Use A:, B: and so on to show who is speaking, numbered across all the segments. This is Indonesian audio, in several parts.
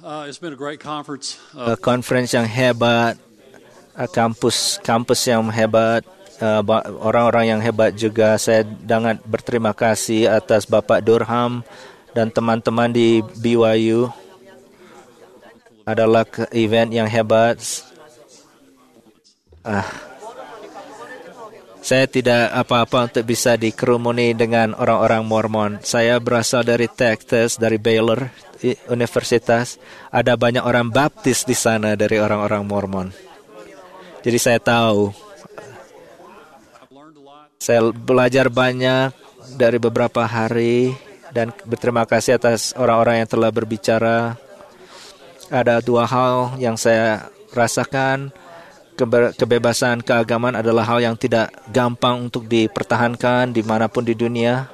A: It's been a great conference.
B: Conference yang hebat, kampus yang hebat, orang-orang yang hebat juga. Saya sangat berterima kasih atas Bapak Durham dan teman-teman di BYU. Adalah event yang hebat. Saya tidak apa-apa untuk bisa dikerumuni dengan orang-orang Mormon. Saya berasal dari Texas, dari Baylor Universitas. Ada banyak orang baptis di sana dari orang-orang Mormon. Jadi saya tahu. Saya belajar banyak dari beberapa hari dan berterima kasih atas orang-orang yang telah berbicara. Ada dua hal yang saya rasakan. Kebebasan keagamaan adalah hal yang tidak gampang untuk dipertahankan dimanapun di dunia.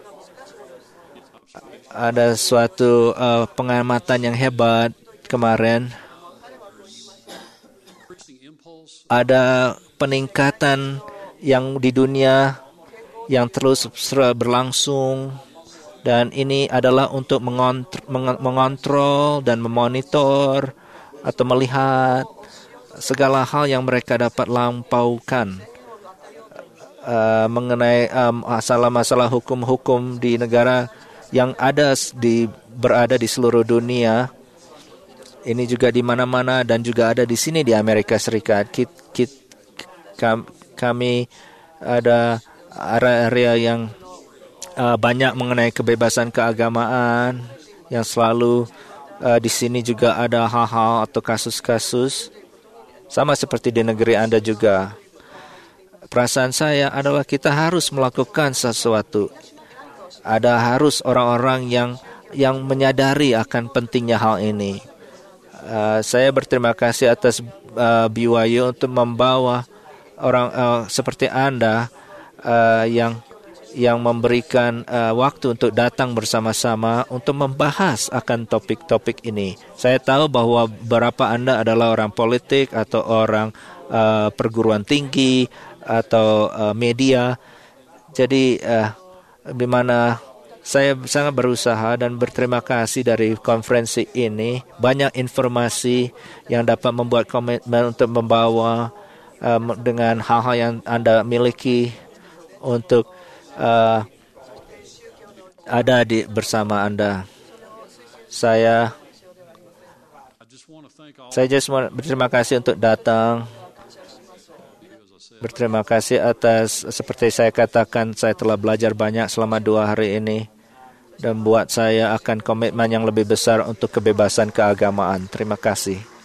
B: Ada suatu pengamatan yang hebat kemarin. Ada peningkatan yang di dunia yang terus berlangsung. Dan ini adalah untuk mengontrol dan memonitor atau melihat segala hal yang mereka dapat lampaukan mengenai masalah-masalah hukum-hukum di negara yang berada di seluruh dunia. Ini juga di mana-mana dan juga ada di sini di Amerika Serikat. Kami ada area yang banyak mengenai kebebasan keagamaan yang selalu di sini juga ada hal-hal atau kasus-kasus sama seperti di negeri Anda juga. Perasaan saya adalah kita harus melakukan sesuatu. Harus orang-orang yang menyadari akan pentingnya hal ini. Saya berterima kasih atas BYU untuk membawa orang seperti Anda yang memberikan waktu untuk datang bersama-sama untuk membahas akan topik-topik ini. Saya tahu bahwa beberapa Anda adalah orang politik atau orang perguruan tinggi atau media. Jadi di mana saya sangat berusaha dan berterima kasih dari konferensi ini. Banyak informasi yang dapat membuat komitmen untuk membawa dengan hal-hal yang Anda miliki untuk ada bersama Anda. Saya berterima kasih untuk datang. Berterima kasih atas, seperti saya katakan, saya telah belajar banyak selama 2 hari ini dan buat saya akan komitmen yang lebih besar untuk kebebasan keagamaan. Terima kasih.